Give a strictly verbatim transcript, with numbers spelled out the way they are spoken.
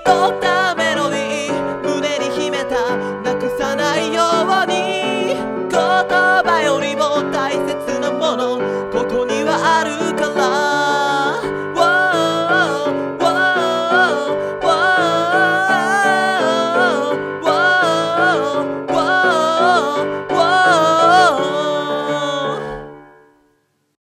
どったメロディー胸に秘めたなくさないように言葉よりも大切なものここにはあるから